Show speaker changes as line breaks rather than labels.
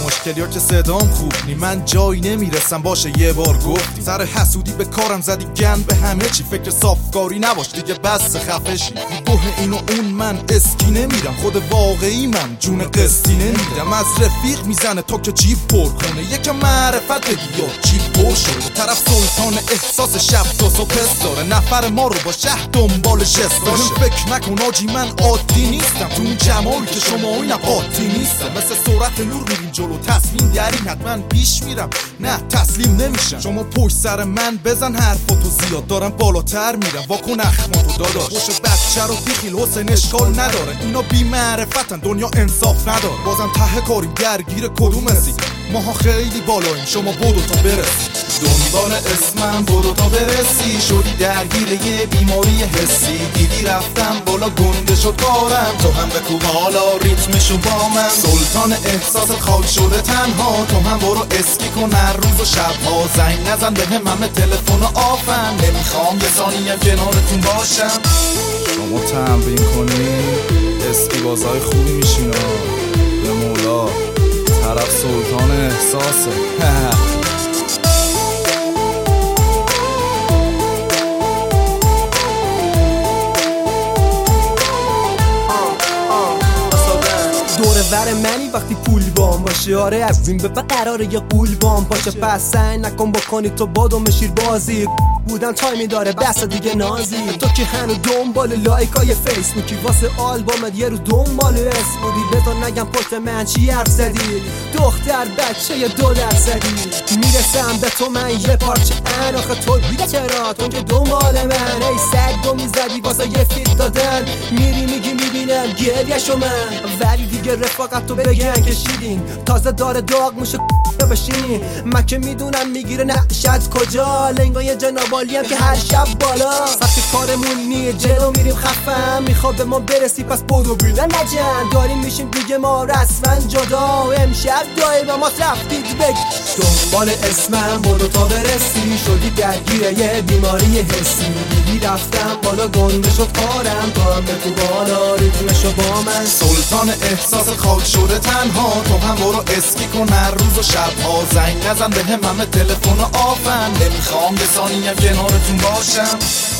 مشکلی که صدام خوب نی، من جایی نمیرسم باشه یه بار گفتی. سر حسودی به کارم زدی گند به همه چی، فکر صافکاری نباش دیگه بس خفشی. گوه این و اون من اسکی نمیرم، خود واقعی من جون قسطی نمیرم. از رفیق میزنه تا که جیب پر کنه، یکم معرفت بگی یا جیب پر شده. طرف سلطان احساس شب تا صبح داره، نفر ما رو با شهر دنبال جست داره. فکر نکن آجی من عادی نیستم، تو اون جمالی که شما اینم قاطی نیستم. مثل سرعت نور میریم جلو، تصمیم داریم حتما پیش میرم، نه تسلیم نمیشم. شما پشت سر من بزن حرفاتو زیاد، دارم بالاتر میرم واکن اخماتو داداش. خوش بچه رو بیخیل حسین اشکال نداره، اینا بی معرفتن دنیا انصاف نداره. بازم ته کاریم درگیر کدوم هستی، ماها خیلی بالاییم شما بدو تا برسی. دنبال اسمم بدو تا برسی، شدی درگیر یه بیماری حسی. دیدی رفتم بالا گنده شد کارم، تو هم بکو بالا ریتمشو با من. سلطان احساست خاک شده تنها، تو هم برو اسکی کن هر روز و شبها. زنگ نزن بهم همه تلفن و آفم، نمیخوام یه ثانیه کنارتون باشم. شما تمرین کنی اسکی بازای خوبی میشین به مولا. طرف سلطان احساسه
دوره ور منی وقتی پول بام باشه، آره از این به قراره یه قول بام باشه. پس سعی نکن بکنی تو بادو مشیر بازی بودن تایمی داره بس دیگه نازی. تو که هنو دنبال لایکای فیسبوکی واسه آلبومت یه رو دنبال اس بودی. بذار نگم پشت من چی حرف زدی، دختر بچه یه $2 زدی. میرسم به تو من یه پارچه آخه تو بیده چرا تو که دنبال من. ای سگ میزدی واسه یه فیت دادن، میری میگی میبینم گریهشو من. ولی دیگه رفاقت تو بگن کشیدین، تازه داره داغ میشه بشینی. من که میدونم میگیره نقشت کجا، لنگای جنابالی هم که هر شب بالا. سخت کارمون نیه جلو میریم خفم، میخواد به ما برسی پس برو بیرون نجن. داریم میشیم دیگه ما رسما جدا، امشب دایی با ما رفتید بگ. دنبال اسمم برو تا برسی، شدی درگیر یه بیماری حسی. دیدی رفتم بالا گنده شد کارم، تو هم بگو بالا ریتمشو با من.
سلطان احساس خاک شده تنها، تو هم برو اسکی کن هر روز و شبها. زنگ نزن بهم همه تلفن و آفن، نمیخوام یه ثانیه کنارتون باشم.